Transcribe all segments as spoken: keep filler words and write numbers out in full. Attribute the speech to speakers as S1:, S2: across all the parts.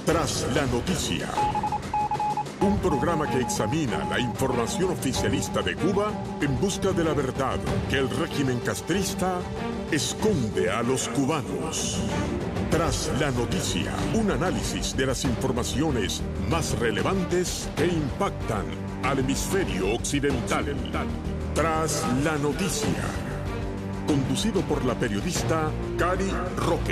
S1: Tras la noticia. Un programa que examina la información oficialista de Cuba en busca de la verdad que el régimen castrista esconde a los cubanos. Tras la noticia, un análisis de las informaciones más relevantes que impactan al hemisferio occidental. Tras la noticia. Conducido por la periodista Cari Roque.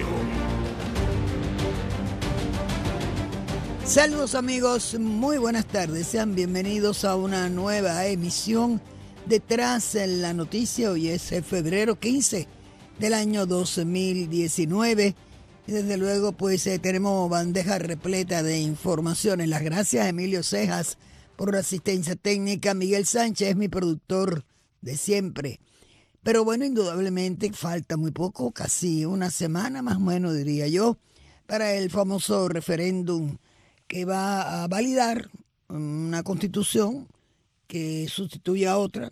S2: Saludos amigos, muy buenas tardes. Sean bienvenidos a una nueva emisión de Tras la Noticia. Hoy es febrero quince del año dos mil diecinueve. Y desde luego pues eh, tenemos bandeja repleta de informaciones. Las gracias a Emilio Cejas por la asistencia técnica. Miguel Sánchez es mi productor de siempre. Pero bueno, indudablemente falta muy poco, casi una semana más o menos diría yo, para el famoso referéndum que va a validar una constitución que sustituye a otra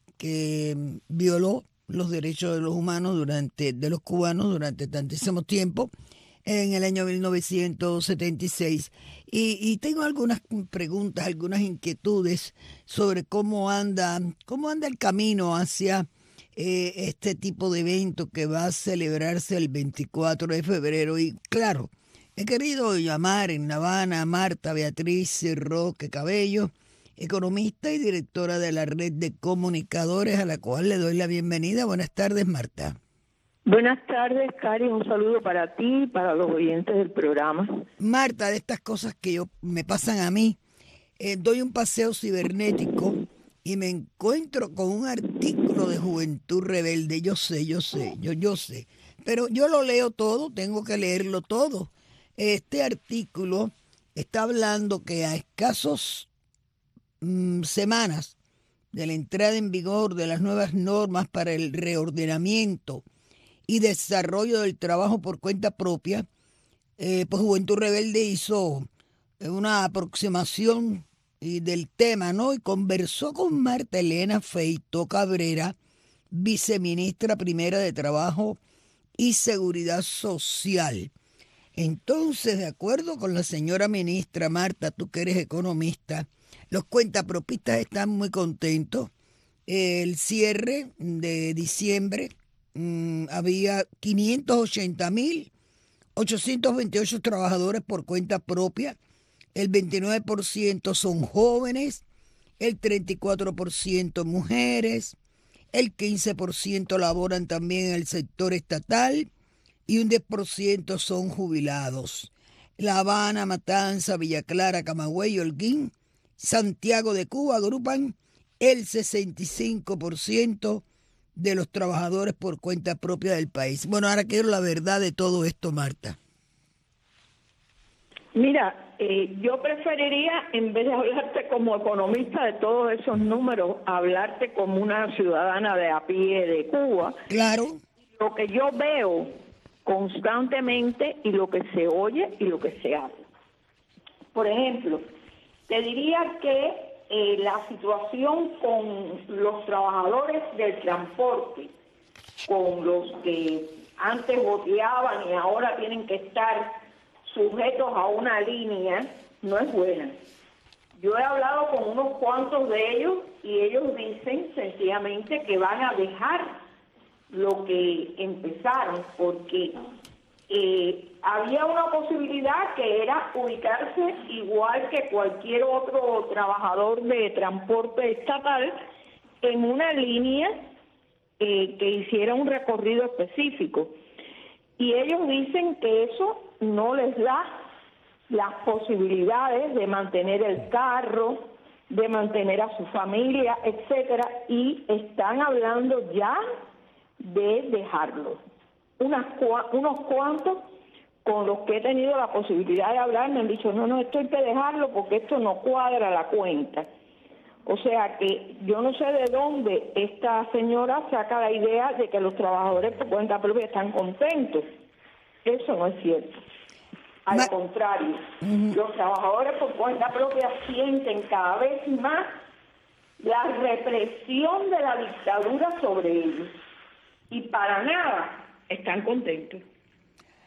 S2: que violó los derechos de los humanos durante, de los cubanos durante tantísimo tiempo en el año mil novecientos setenta y seis. Y, y tengo algunas preguntas, algunas inquietudes sobre cómo anda, cómo anda el camino hacia eh, este tipo de evento que va a celebrarse el veinticuatro de febrero. Y claro, he querido llamar en La Habana a Marta Beatriz Roque Cabello, economista y directora de la Red de Comunicadores, a la cual le doy la bienvenida. Buenas tardes, Marta.
S3: Buenas tardes, Cari. Un saludo para ti y para los oyentes del programa.
S2: Marta, de estas cosas que yo me pasan a mí, eh, doy un paseo cibernético y me encuentro con un artículo de Juventud Rebelde. Yo sé, yo sé, yo, yo sé. Pero yo lo leo todo, tengo que leerlo todo. Este artículo está hablando que a escasos mmm, semanas de la entrada en vigor de las nuevas normas para el reordenamiento y desarrollo del trabajo por cuenta propia, eh, pues Juventud Rebelde hizo una aproximación y del tema, ¿no? Y conversó con Marta Elena Feito Cabrera, viceministra primera de Trabajo y Seguridad Social. Entonces, de acuerdo con la señora ministra, Marta, tú que eres economista, los cuentapropistas están muy contentos. El cierre de diciembre mmm, había quinientos ochenta mil ochocientos veintiocho trabajadores por cuenta propia. El veintinueve por ciento son jóvenes, el treinta y cuatro por ciento mujeres, el quince por ciento laboran también en el sector estatal y un diez por ciento son jubilados. La Habana, Matanza, Villa Clara, Camagüey, Holguín, Santiago de Cuba agrupan el sesenta y cinco por ciento de los trabajadores por cuenta propia del país. Bueno, ahora quiero la verdad de todo esto, Marta.
S3: Mira, eh, yo preferiría, en vez de hablarte como economista de todos esos números, hablarte como una ciudadana de a pie de Cuba.
S2: Claro.
S3: Lo que yo veo constantemente y lo que se oye y lo que se habla. Por ejemplo, te diría que eh, la situación con los trabajadores del transporte, con los que antes boteaban y ahora tienen que estar sujetos a una línea, no es buena. Yo he hablado con unos cuantos de ellos y ellos dicen sencillamente que van a dejar lo que empezaron, porque eh, había una posibilidad que era ubicarse igual que cualquier otro trabajador de transporte estatal en una línea eh, que hiciera un recorrido específico. Y ellos dicen que eso no les da las posibilidades de mantener el carro, de mantener a su familia, etcétera, y están hablando ya de dejarlo. Unas, unos cuantos con los que he tenido la posibilidad de hablar me han dicho, no, no, esto hay que dejarlo porque esto no cuadra la cuenta. O sea que yo no sé de dónde esta señora saca la idea de que los trabajadores por cuenta propia están contentos. Eso no es cierto. Al Ma- contrario, uh-huh. Los trabajadores por cuenta propia sienten cada vez más la represión de la dictadura sobre ellos. Y para nada están contentos.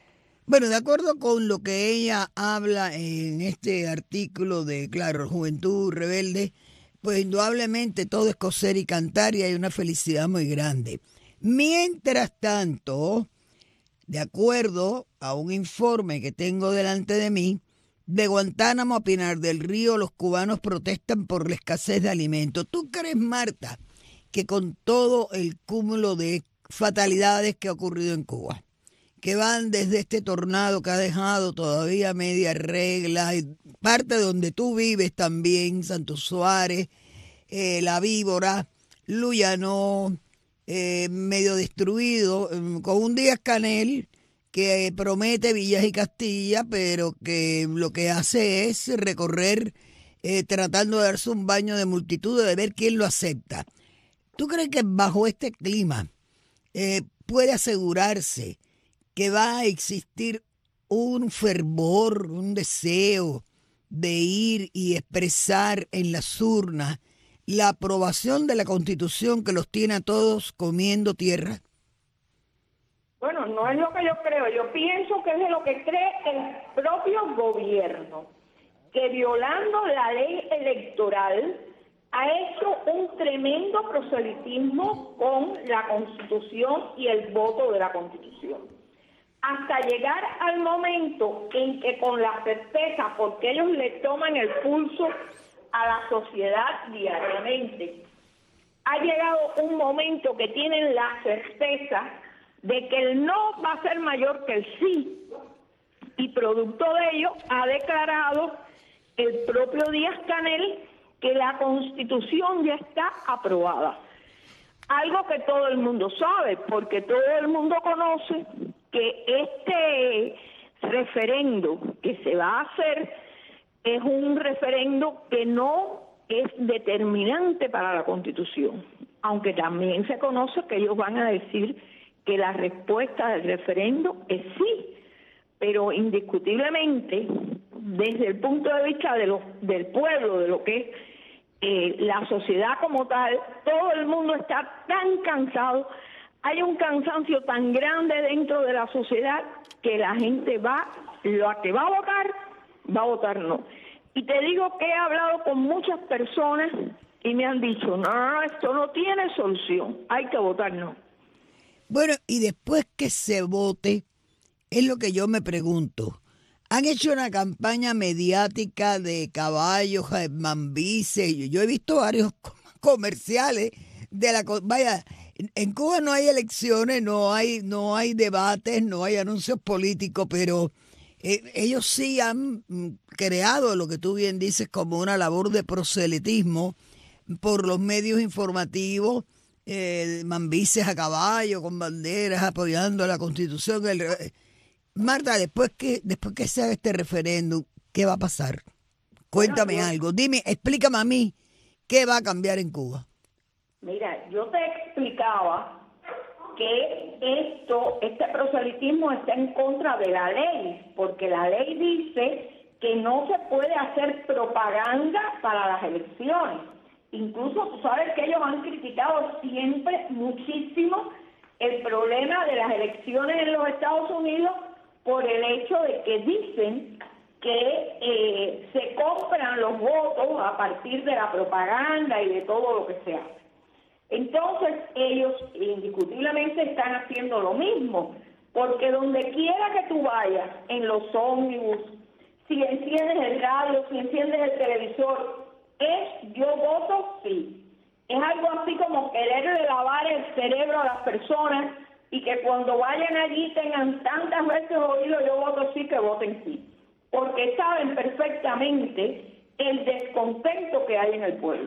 S2: Bueno, de acuerdo con lo que ella habla en este artículo de, claro, Juventud Rebelde, pues indudablemente todo es coser y cantar y hay una felicidad muy grande. Mientras tanto, de acuerdo a un informe que tengo delante de mí, de Guantánamo a Pinar del Río, los cubanos protestan por la escasez de alimentos. ¿Tú crees, Marta, que con todo el cúmulo de fatalidades que ha ocurrido en Cuba, que van desde este tornado que ha dejado todavía media regla, y parte de donde tú vives también, Santo Suárez, eh, La Víbora, Luyanó, eh, medio destruido, eh, con un Díaz-Canel que promete Villas y Castilla, pero que lo que hace es recorrer eh, tratando de darse un baño de multitudes, de ver quién lo acepta. ¿Tú crees que bajo este clima eh, puede asegurarse que va a existir un fervor, un deseo de ir y expresar en las urnas la aprobación de la Constitución que los tiene a todos comiendo tierra?
S3: Bueno, no es lo que yo creo. Yo pienso que es de lo que cree el propio gobierno, que violando la ley electoral ha hecho un tremendo proselitismo con la Constitución y el voto de la Constitución. Hasta llegar al momento en que con la certeza, porque ellos le toman el pulso a la sociedad diariamente, ha llegado un momento que tienen la certeza de que el no va a ser mayor que el sí, y producto de ello ha declarado el propio Díaz-Canel que la Constitución ya está aprobada. Algo que todo el mundo sabe, porque todo el mundo conoce que este referendo que se va a hacer es un referendo que no es determinante para la Constitución, aunque también se conoce que ellos van a decir que la respuesta del referendo es sí, pero indiscutiblemente, desde el punto de vista de lo, del pueblo, de lo que es eh, la sociedad como tal, todo el mundo está tan cansado, hay un cansancio tan grande dentro de la sociedad que la gente va, lo que va a votar, va a votar no. Y te digo que he hablado con muchas personas y me han dicho, no, no, esto no tiene solución, hay que votar no.
S2: Bueno, y después que se vote, es lo que yo me pregunto. Han hecho una campaña mediática de caballos, mambises. Yo, yo he visto varios comerciales de la... Vaya, en Cuba no hay elecciones, no hay, no hay debates, no hay anuncios políticos, pero eh, ellos sí han creado lo que tú bien dices como una labor de proselitismo por los medios informativos. Eh, mambises a caballo, con banderas, apoyando la Constitución. El, Marta, después que después que se haga este referéndum, ¿qué va a pasar? Cuéntame bueno, yo, algo. Dime, explícame a mí, ¿qué va a cambiar en Cuba?
S3: Mira, yo te explicaba que esto, este proselitismo está en contra de la ley, porque la ley dice que no se puede hacer propaganda para las elecciones. Incluso tú sabes que ellos han criticado siempre muchísimo el problema de las elecciones en los Estados Unidos por el hecho de que dicen que eh, se compran los votos a partir de la propaganda y de todo lo que se hace. Entonces ellos indiscutiblemente están haciendo lo mismo, porque donde quiera que tú vayas, en los ómnibus, si enciendes el radio, si enciendes el televisor, es yo voto sí. Es algo así como quererle lavar el cerebro a las personas y que cuando vayan allí tengan tantas veces oído yo voto sí que voten sí. Porque saben perfectamente el descontento que hay en el pueblo.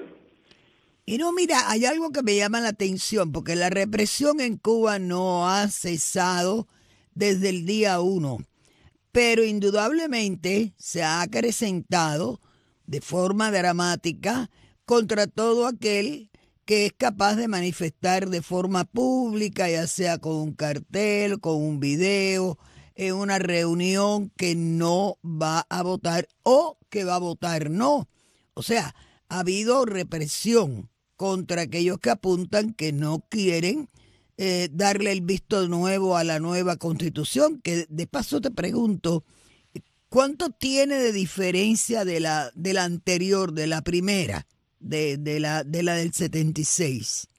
S2: Y no, mira, hay algo que me llama la atención, porque la represión en Cuba no ha cesado desde el día uno, pero indudablemente se ha acrecentado de forma dramática contra todo aquel que es capaz de manifestar de forma pública, ya sea con un cartel, con un video, en una reunión que no va a votar o que va a votar no. O sea, ha habido represión contra aquellos que apuntan que no quieren eh, darle el visto nuevo a la nueva constitución, que de paso te pregunto, ¿cuánto tiene de diferencia de la, de la anterior, de la primera, de, de, la, de la del setenta y seis?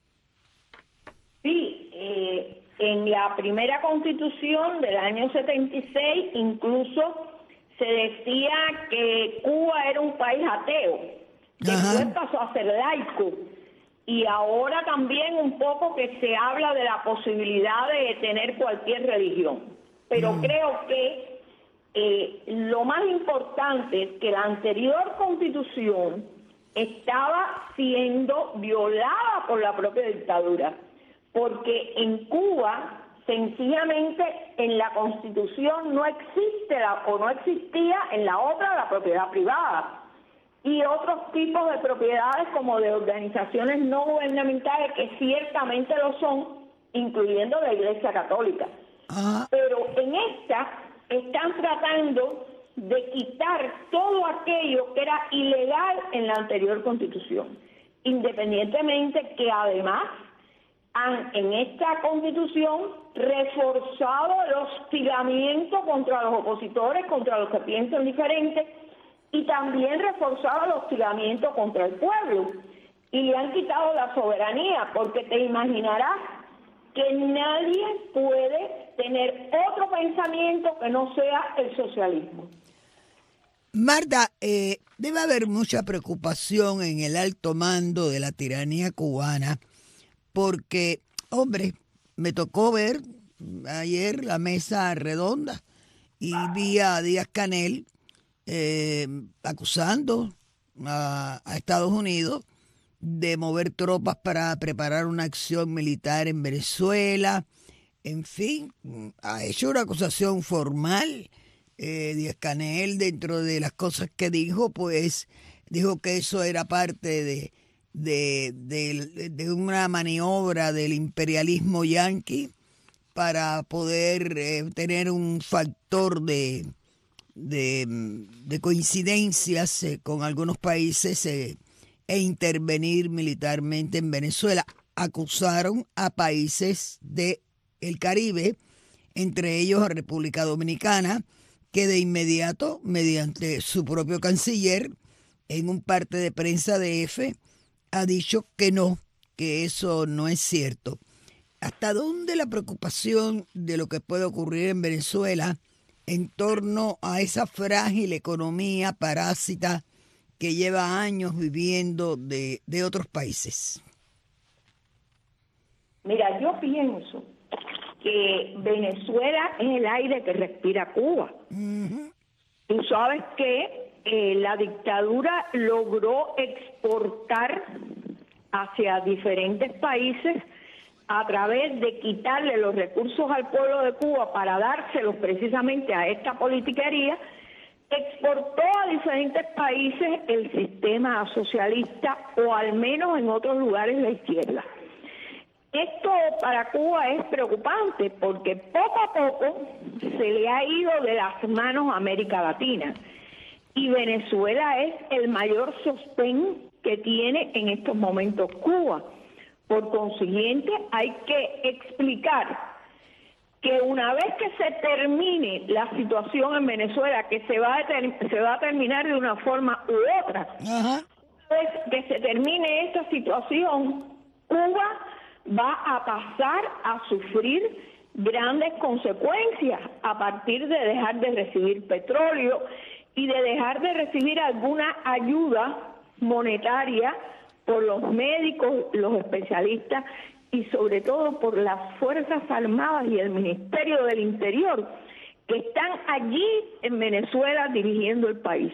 S3: Sí, eh, en la primera constitución del año setenta y seis incluso se decía que Cuba era un país ateo, después
S2: Ajá.
S3: pasó a ser laico, y ahora también un poco que se habla de la posibilidad de tener cualquier religión. Pero mm. creo que eh, lo más importante es que la anterior constitución estaba siendo violada por la propia dictadura, porque en Cuba sencillamente en la Constitución no existe la, o no existía en la otra la propiedad privada y otros tipos de propiedades como de organizaciones no gubernamentales que ciertamente lo son, incluyendo la Iglesia Católica. Ah. Pero en esta están tratando de quitar todo aquello que era ilegal en la anterior Constitución, independientemente que además han en esta Constitución reforzado el hostigamiento contra los opositores, contra los que piensan diferente, y también reforzado el hostigamiento contra el pueblo. Y le han quitado la soberanía, porque te imaginarás que nadie puede tener otro pensamiento que no sea el socialismo.
S2: Marta, eh, debe haber mucha preocupación en el alto mando de la tiranía cubana, porque, hombre, me tocó ver ayer la mesa redonda y vi a Díaz-Canel eh, acusando a, a Estados Unidos de mover tropas para preparar una acción militar en Venezuela. En fin, ha hecho una acusación formal. Eh, Díaz-Canel, dentro de las cosas que dijo, pues dijo que eso era parte de De, de, de una maniobra del imperialismo yanqui para poder eh, tener un factor de, de, de coincidencias eh, con algunos países eh, e intervenir militarmente en Venezuela. Acusaron a países del Caribe, entre ellos a República Dominicana, que de inmediato, mediante su propio canciller, en un parte de prensa de F, ha dicho que no, que eso no es cierto. ¿Hasta dónde la preocupación de lo que puede ocurrir en Venezuela en torno a esa frágil economía parásita que lleva años viviendo de, de otros países?
S3: Mira, yo pienso que Venezuela es el aire que respira Cuba. Uh-huh. Tú sabes que Eh, la dictadura logró exportar hacia diferentes países a través de quitarle los recursos al pueblo de Cuba para dárselos precisamente a esta politiquería. Exportó a diferentes países el sistema socialista, o al menos en otros lugares la izquierda. Esto para Cuba es preocupante porque poco a poco se le ha ido de las manos a América Latina. Y Venezuela es el mayor sostén que tiene en estos momentos Cuba. Por consiguiente, hay que explicar que una vez que se termine la situación en Venezuela, que se va a, ter- se va a terminar de una forma u otra, uh-huh. Una vez que se termine esta situación, Cuba va a pasar a sufrir grandes consecuencias a partir de dejar de recibir petróleo y de dejar de recibir alguna ayuda monetaria por los médicos, los especialistas y sobre todo por las Fuerzas Armadas y el Ministerio del Interior, que están allí en Venezuela dirigiendo el país.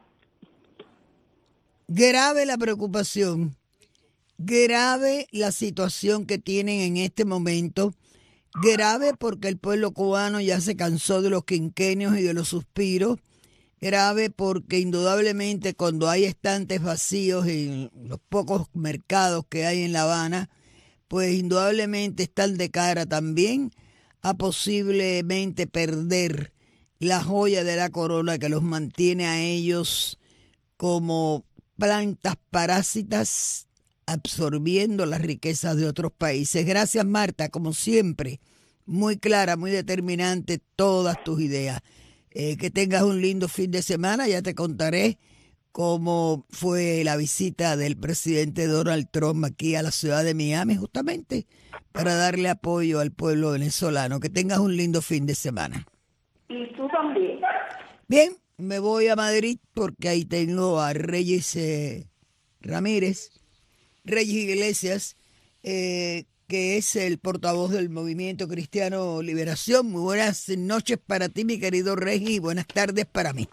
S2: Grave la preocupación, grave la situación que tienen en este momento, grave porque el pueblo cubano ya se cansó de los quinquenios y de los suspiros, grave porque indudablemente cuando hay estantes vacíos en los pocos mercados que hay en La Habana, pues indudablemente están de cara también a posiblemente perder la joya de la corona que los mantiene a ellos como plantas parásitas absorbiendo las riquezas de otros países. Gracias, Marta, como siempre, muy clara, muy determinante todas tus ideas. Eh, que tengas un lindo fin de semana, ya te contaré cómo fue la visita del presidente Donald Trump aquí a la ciudad de Miami, justamente para darle apoyo al pueblo venezolano. Que tengas un lindo fin de semana.
S3: Y tú también.
S2: Bien, me voy a Madrid porque ahí tengo a Reyes eh, Ramírez, Reyes Iglesias, eh, que es el portavoz del Movimiento Cristiano Liberación. Muy buenas noches para ti, mi querido Reyes, y buenas tardes para mí.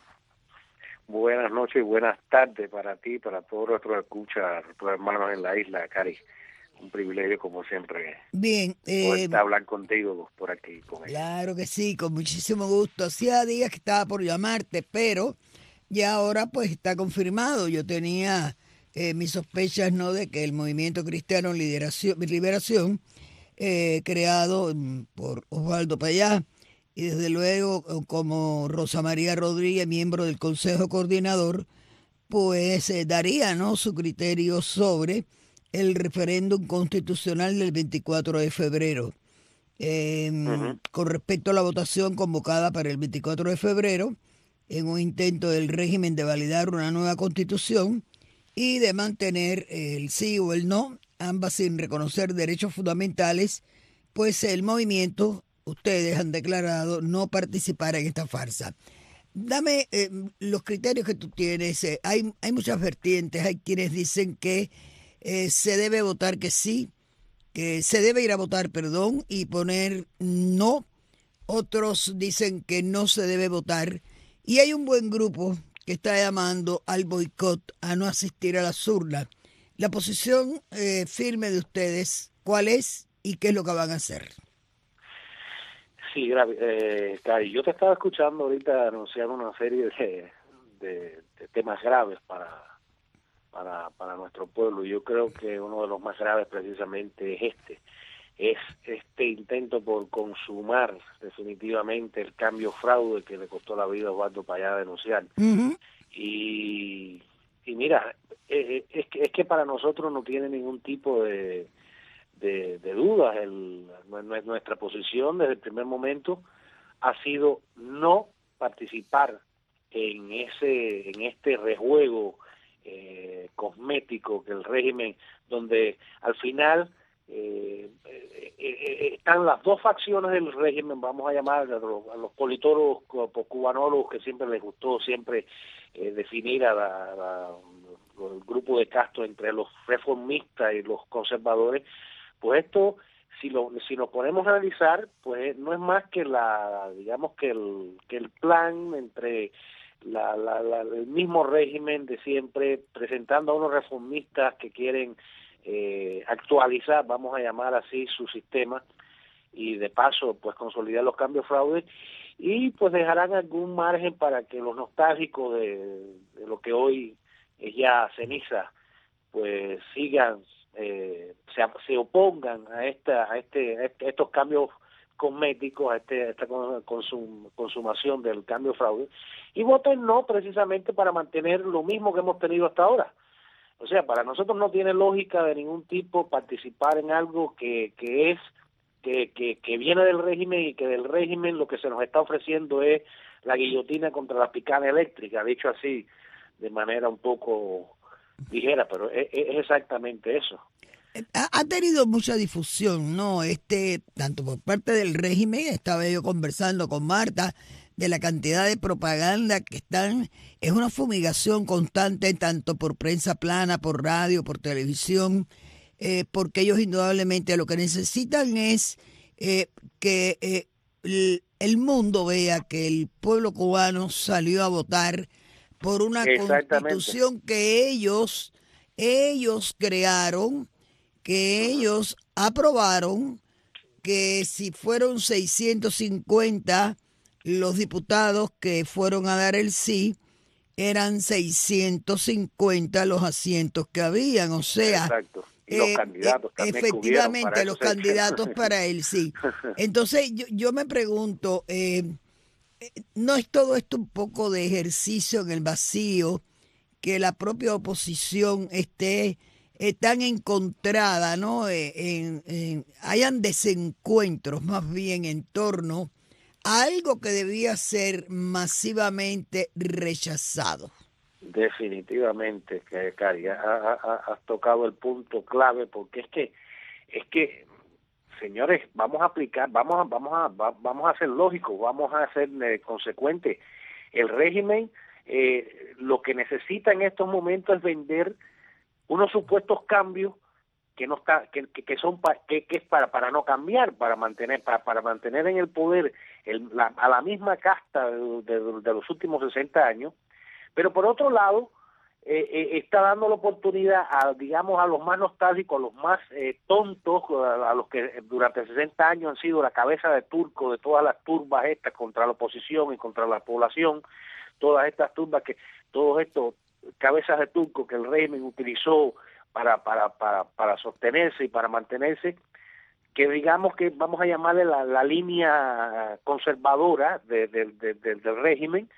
S4: Buenas noches y buenas tardes para ti, para todos nuestros escuchas, nuestros hermanos en la isla, Cari. Un privilegio, como siempre,
S2: bien eh,
S4: poder hablar contigo por aquí. Con
S2: claro que sí, con muchísimo gusto. Hacía días que estaba por llamarte, pero ya ahora pues está confirmado. Yo tenía eh, mis sospechas, ¿no?, de que el Movimiento Cristiano Liberación, Liberación eh, creado por Osvaldo Payá, y desde luego como Rosa María Rodríguez, miembro del Consejo Coordinador, pues eh, daría, ¿no?, su criterio sobre el referéndum constitucional del veinticuatro de febrero. Eh, uh-huh. Con respecto a la votación convocada para el veinticuatro de febrero, en un intento del régimen de validar una nueva constitución y de mantener el sí o el no, ambas sin reconocer derechos fundamentales, pues el movimiento, ustedes han declarado no participar en esta farsa. Dame eh, los criterios que tú tienes. Eh, hay, hay muchas vertientes. Hay quienes dicen que eh, se debe votar que sí, que se debe ir a votar, perdón, y poner no. Otros dicen que no se debe votar. Y hay un buen grupo que está llamando al boicot, a no asistir a las urnas. La posición eh, firme de ustedes, ¿cuál es y qué es lo que van a hacer?
S4: Sí, eh, Cari, yo te estaba escuchando ahorita anunciar una serie de, de, de temas graves para, para, para nuestro pueblo. Yo creo que uno de los más graves precisamente es este, es este intento por consumar definitivamente el cambio fraude que le costó la vida a Osvaldo Payá denunciar. Uh-huh. Y, y mira, es, es, que, es que para nosotros no tiene ningún tipo de... De, de dudas. El, nuestra posición desde el primer momento ha sido no participar en ese en este rejuego eh, cosmético que el régimen, donde al final eh, eh, eh, están las dos facciones del régimen, vamos a llamar a los, a los politólogos cubanólogos, que siempre les gustó siempre eh, definir a la, la, el grupo de Castro entre los reformistas y los conservadores. Pues esto, si lo si nos ponemos a analizar, pues no es más que la, digamos que el que el plan entre la, la, la el mismo régimen de siempre, presentando a unos reformistas que quieren eh, actualizar, vamos a llamar así, su sistema, y de paso pues consolidar los cambios fraudes, y pues dejarán algún margen para que los nostálgicos de, de lo que hoy es ya ceniza, pues sigan Eh, se, se opongan a esta a este a estos cambios cosméticos, a, este, a esta consum, consumación del cambio fraude, y voten no precisamente para mantener lo mismo que hemos tenido hasta ahora. O sea, para nosotros no tiene lógica de ningún tipo participar en algo que, que es que, que, que viene del régimen, y que del régimen lo que se nos está ofreciendo es la guillotina contra la picana eléctrica, dicho así de manera un poco ligera, pero es, es exactamente eso.
S2: Ha, ha tenido mucha difusión, ¿no? Este, tanto por parte del régimen, estaba yo conversando con Marta, de la cantidad de propaganda que están, es una fumigación constante, tanto por prensa plana, por radio, por televisión, eh, porque ellos indudablemente lo que necesitan es eh, que eh, el, el mundo vea que el pueblo cubano salió a votar por una constitución que ellos, ellos crearon, que ellos aprobaron, que si fueron seiscientos cincuenta los diputados que fueron a dar el sí, eran seiscientos cincuenta los asientos que habían, o sea,
S4: exacto. Y los eh, candidatos también
S2: efectivamente los candidatos para el sí. Entonces yo, yo me pregunto, eh, ¿no es todo esto un poco de ejercicio en el vacío, que la propia oposición esté eh, tan encontrada, ¿no? Eh, en, en, hayan desencuentros más bien en torno a algo que debía ser masivamente rechazado.
S4: Definitivamente, Cari, has tocado el punto clave, porque es que, es que, señores, vamos a aplicar, vamos a, vamos a, vamos a ser lógicos, vamos a ser eh, consecuentes. El régimen eh, lo que necesita en estos momentos es vender unos supuestos cambios que no está, que, que, que son pa, que, que es para para no cambiar, para mantener, para, para mantener en el poder el, la, a la misma casta de, de, de los últimos sesenta años. Pero por otro lado, eh, eh, está dando la oportunidad a, digamos, a los más nostálgicos, a los más eh, tontos, a, a los que durante sesenta años han sido la cabeza de turco de todas las turbas estas contra la oposición y contra la población, todas estas turbas, que todos estos cabezas de turco que el régimen utilizó para, para, para, para sostenerse y para mantenerse, que digamos que vamos a llamarle la, la línea conservadora de, de, de, de, del régimen,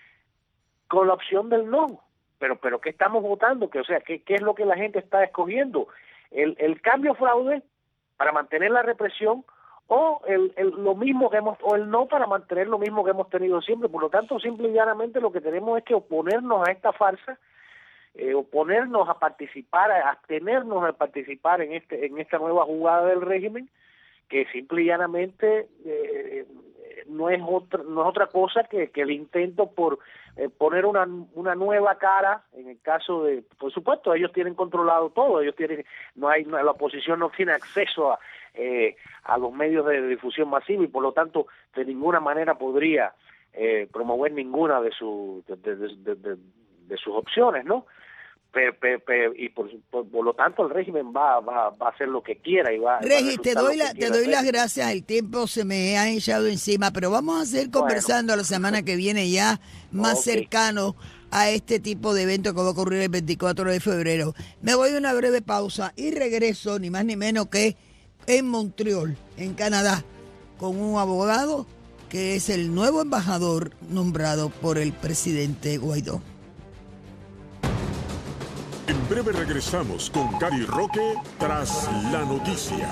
S4: con la opción del no. Pero pero ¿qué estamos votando? Que, o sea, ¿qué, qué es lo que la gente está escogiendo? ¿El, el cambio fraude para mantener la represión o el, el lo mismo que hemos o el no para mantener lo mismo que hemos tenido siempre? Por lo tanto, simple y llanamente lo que tenemos es que oponernos a esta farsa, eh, oponernos a participar, a abstenernos a participar en este en esta nueva jugada del régimen, que simple y llanamente eh, no es otra no es otra cosa que, que el intento por eh, poner una una nueva cara. En el caso de, por supuesto, ellos tienen controlado todo, ellos tienen no hay no, la oposición no tiene acceso a eh, a los medios de difusión masiva y por lo tanto de ninguna manera podría eh, promover ninguna de sus de, de, de, de, de sus opciones, ¿no? Pe, pe, pe, y por, por, por lo tanto el régimen va, va, va a hacer lo que quiera y va,
S2: Regis,
S4: va a
S2: te doy, la, te doy
S4: hacer.
S2: las gracias, el tiempo se me ha echado encima, pero vamos a seguir conversando bueno. la semana que viene ya más okay. cercano a este tipo de evento que va a ocurrir el veinticuatro de febrero. Me voy a una breve pausa y regreso ni más ni menos que en Montreal, en Canadá, con un abogado que es el nuevo embajador nombrado por el presidente Guaidó.
S1: En breve regresamos con Cari Roque tras la noticia.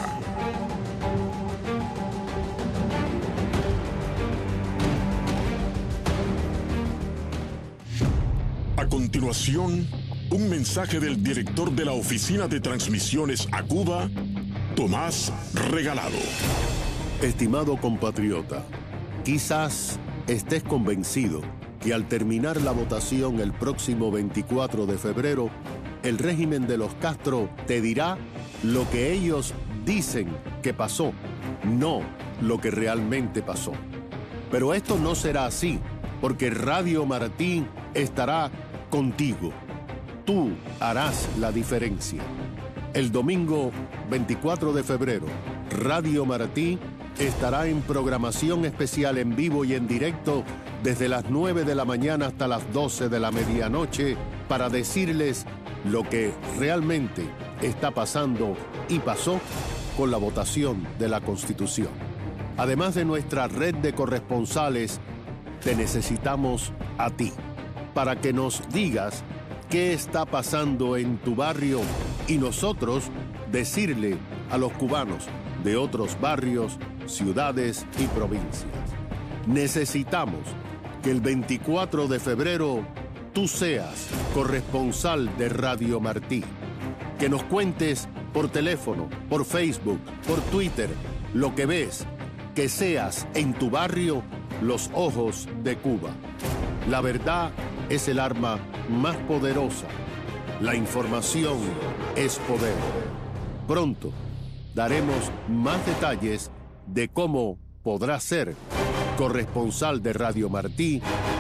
S1: A continuación, un mensaje del director de la Oficina de Transmisiones a Cuba, Tomás Regalado.
S5: Estimado compatriota, quizás estés convencido que al terminar la votación el próximo veinticuatro de febrero, el régimen de los Castro te dirá lo que ellos dicen que pasó, no lo que realmente pasó. Pero esto no será así, porque Radio Martí estará contigo. Tú harás la diferencia. El domingo veinticuatro de febrero, Radio Martí estará en programación especial en vivo y en directo desde las nueve de la mañana hasta las doce de la medianoche para decirles lo que realmente está pasando y pasó con la votación de la Constitución. Además de nuestra red de corresponsales, te necesitamos a ti para que nos digas qué está pasando en tu barrio y nosotros decirle a los cubanos de otros barrios, ciudades y provincias. Necesitamos que el veinticuatro de febrero tú seas corresponsal de Radio Martí. Que nos cuentes por teléfono, por Facebook, por Twitter, lo que ves. Que seas en tu barrio los ojos de Cuba. La verdad es el arma más poderosa. La información es poder. Pronto daremos más detalles de cómo podrás ser corresponsal de Radio Martí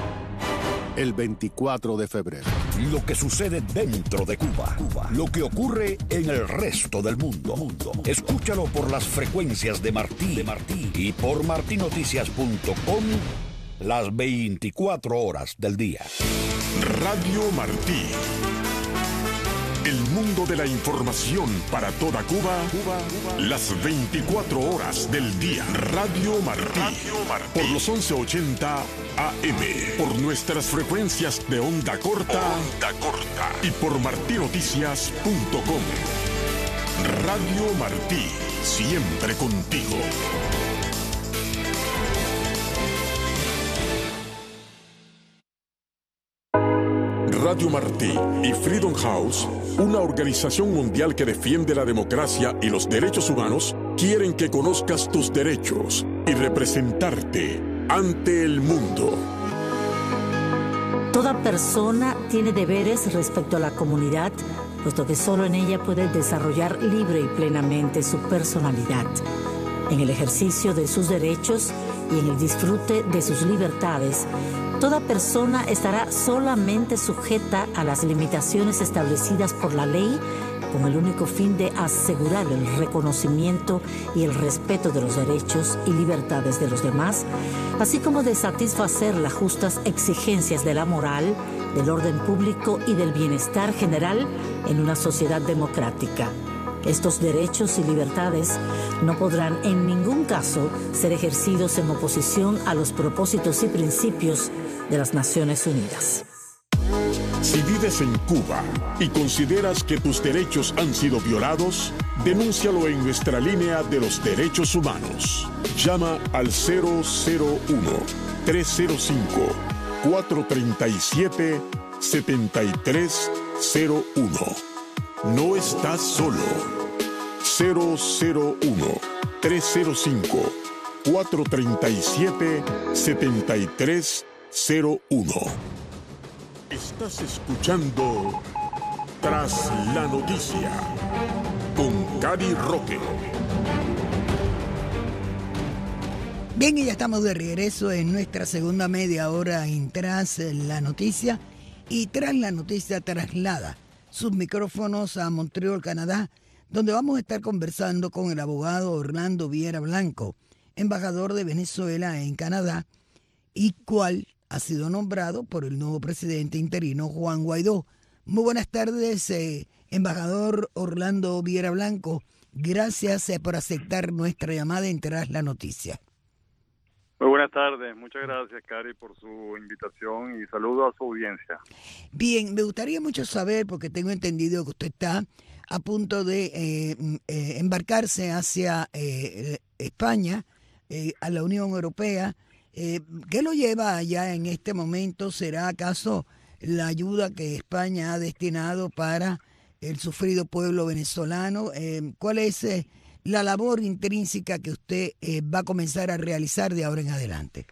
S5: el veinticuatro de febrero.
S6: Lo que sucede dentro de Cuba, Cuba, lo que ocurre en el resto del mundo. mundo. Escúchalo por las frecuencias de Martí, de Martí y por martí noticias punto com las veinticuatro horas del día.
S1: Radio Martí. El mundo de la información para toda Cuba, Cuba, Cuba. Las veinticuatro horas del día. Radio Martí. Radio Martí. Por los once ochenta A M. Por nuestras frecuencias de onda corta. Onda corta. Y por martí noticias punto com. Radio Martí. Siempre contigo. Radio Martí y Freedom House, una organización mundial que defiende la democracia y los derechos humanos, quieren que conozcas tus derechos y representarte ante el mundo.
S7: Toda persona tiene deberes respecto a la comunidad, puesto que solo en ella puede desarrollar libre y plenamente su personalidad. En el ejercicio de sus derechos y en el disfrute de sus libertades, toda persona estará solamente sujeta a las limitaciones establecidas por la ley con el único fin de asegurar el reconocimiento y el respeto de los derechos y libertades de los demás, así como de satisfacer las justas exigencias de la moral, del orden público y del bienestar general en una sociedad democrática. Estos derechos y libertades no podrán en ningún caso ser ejercidos en oposición a los propósitos y principios de las Naciones Unidas.
S1: Si vives en Cuba y consideras que tus derechos han sido violados, denúncialo en nuestra línea de los derechos humanos. Llama al cero cero uno, tres cero cinco, cuatro tres siete, siete tres cero uno. No estás solo. cero cero uno, tres cero cinco, cuatro tres siete, siete tres cero uno. Estás escuchando Tras la Noticia con Cari Roque.
S2: Bien, y ya estamos de regreso en nuestra segunda media hora en Tras la Noticia. Y Tras la Noticia traslada sus micrófonos a Montreal, Canadá, donde vamos a estar conversando con el abogado Orlando Viera Blanco, embajador de Venezuela en Canadá, y cual ha sido nombrado por el nuevo presidente interino Juan Guaidó. Muy buenas tardes, eh, embajador Orlando Viera Blanco. Gracias eh, por aceptar nuestra llamada en Tras la Noticia.
S8: Muy buenas tardes, muchas gracias, Cari, por su invitación y saludo a su audiencia.
S2: Bien, me gustaría mucho saber, porque tengo entendido que usted está a punto de eh, eh, embarcarse hacia eh, España, eh, a la Unión Europea. Eh, ¿Qué lo lleva allá en este momento? ¿Será acaso la ayuda que España ha destinado para el sufrido pueblo venezolano? Eh, ¿Cuál es eh, la labor intrínseca que usted eh, va a comenzar a realizar de ahora en adelante?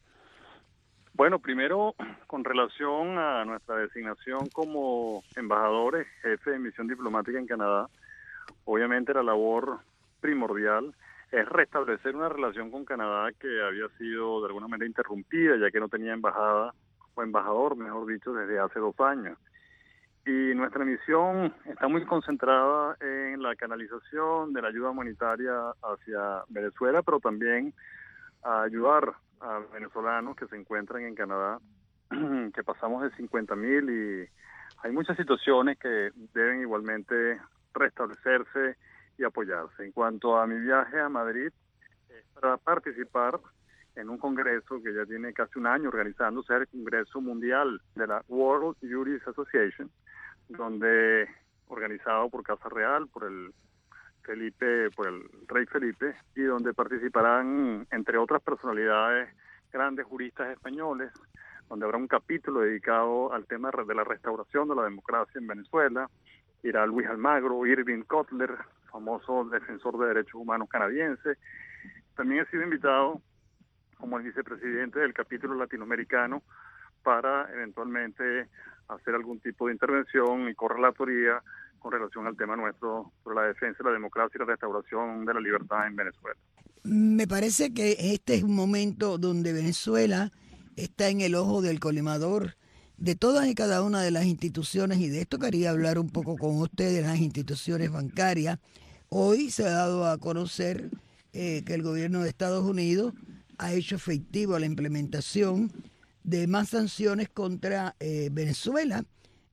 S8: Bueno, primero, con relación a nuestra designación como embajadores, jefe de misión diplomática en Canadá, obviamente la labor primordial es restablecer una relación con Canadá que había sido de alguna manera interrumpida, ya que no tenía embajada o embajador, mejor dicho, desde hace dos años. Y nuestra misión está muy concentrada en la canalización de la ayuda humanitaria hacia Venezuela, pero también a ayudar a venezolanos que se encuentran en Canadá, que pasamos de cincuenta mil, y hay muchas situaciones que deben igualmente restablecerse y apoyarse. En cuanto a mi viaje a Madrid, es para participar en un congreso que ya tiene casi un año organizándose, el Congreso Mundial de la World Jurist Association, donde organizado por Casa Real, por el Felipe, por el rey Felipe, y donde participarán, entre otras personalidades, grandes juristas españoles, donde habrá un capítulo dedicado al tema de la restauración de la democracia en Venezuela. Irá Luis Almagro, Irving Cotler, famoso defensor de derechos humanos canadiense. También he sido invitado como el vicepresidente del capítulo latinoamericano para eventualmente hacer algún tipo de intervención y correlatoría con relación al tema nuestro sobre la defensa de la democracia y la restauración de la libertad en Venezuela.
S2: Me parece que este es un momento donde Venezuela está en el ojo del colimador de todas y cada una de las instituciones, y de esto quería hablar un poco con usted de las instituciones bancarias. Hoy se ha dado a conocer eh, que el gobierno de Estados Unidos ha hecho efectiva la implementación de más sanciones contra eh, Venezuela,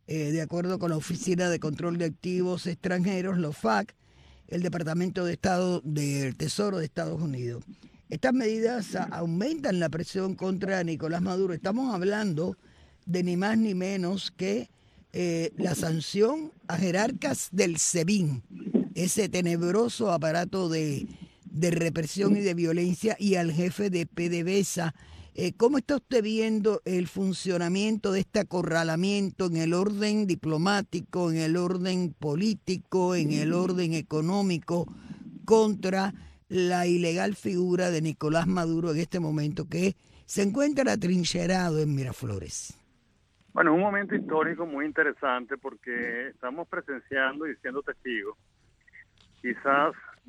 S2: eh, de acuerdo con la Oficina de Control de Activos Extranjeros, la O F A C, el Departamento de Estado del Tesoro de Estados Unidos. Estas medidas aumentan la presión contra Nicolás Maduro. Estamos hablando de ni más ni menos que eh, la sanción a jerarcas del SEBIN, ese tenebroso aparato de, de represión y de violencia, y al jefe de PDVSA. Eh, ¿Cómo está usted viendo el funcionamiento de este acorralamiento en el orden diplomático, en el orden político, en el orden económico contra la ilegal figura de Nicolás Maduro en este momento, que se encuentra atrincherado en Miraflores?
S8: Bueno, es un momento histórico muy interesante porque estamos presenciando y siendo testigos quizás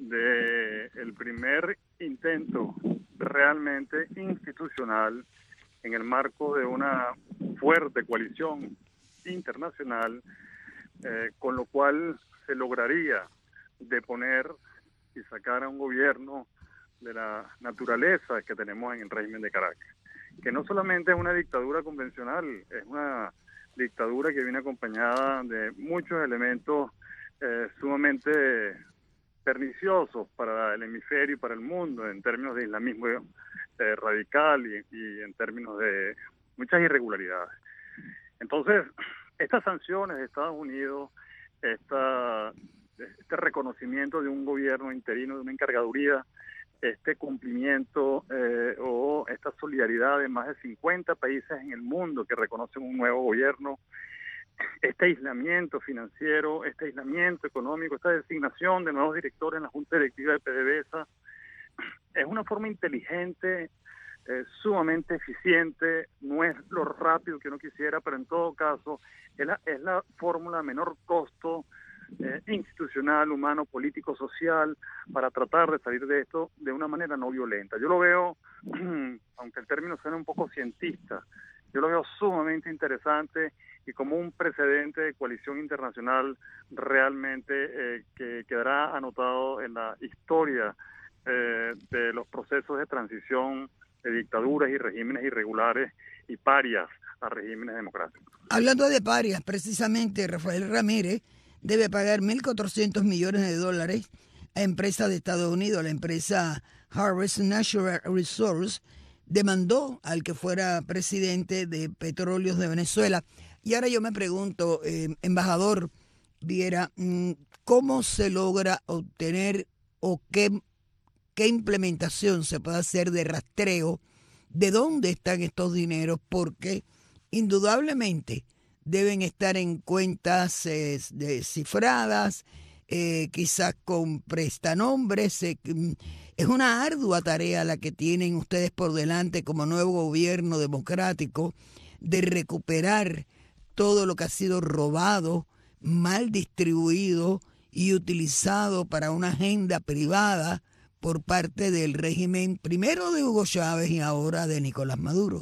S8: de el primer intento realmente institucional en el marco de una fuerte coalición internacional, eh, con lo cual se lograría deponer y sacar a un gobierno de la naturaleza que tenemos en el régimen de Caracas, que no solamente es una dictadura convencional, es una dictadura que viene acompañada de muchos elementos eh, sumamente perniciosos para el hemisferio y para el mundo, en términos de islamismo eh, radical y, y en términos de muchas irregularidades. Entonces, estas sanciones de Estados Unidos, esta, este reconocimiento de un gobierno interino, de una encargaduría, este cumplimiento eh, o esta solidaridad de más de cincuenta países en el mundo que reconocen un nuevo gobierno, este aislamiento financiero, este aislamiento económico, esta designación de nuevos directores en la Junta Directiva de PDVSA, es una forma inteligente, eh, sumamente eficiente, no es lo rápido que uno quisiera, pero en todo caso es la, es la fórmula a menor costo eh, institucional, humano, político, social, para tratar de salir de esto de una manera no violenta. Yo lo veo, aunque el término suene un poco cientista, yo lo veo sumamente interesante y como un precedente de coalición internacional realmente eh, que quedará anotado en la historia eh, de los procesos de transición de dictaduras y regímenes irregulares y parias a regímenes democráticos.
S2: Hablando de parias, precisamente Rafael Ramírez debe pagar mil cuatrocientos millones de dólares a empresas de Estados Unidos. La empresa Harvest Natural Resources demandó al que fuera presidente de Petróleos de Venezuela. Y ahora yo me pregunto, eh, embajador Viera, ¿cómo se logra obtener o qué, qué implementación se puede hacer de rastreo de dónde están estos dineros? Porque indudablemente deben estar en cuentas eh, cifradas, eh, quizás con prestanombres. Eh, es una ardua tarea la que tienen ustedes por delante como nuevo gobierno democrático de recuperar todo lo que ha sido robado, mal distribuido y utilizado para una agenda privada por parte del régimen, primero de Hugo Chávez y ahora de Nicolás Maduro.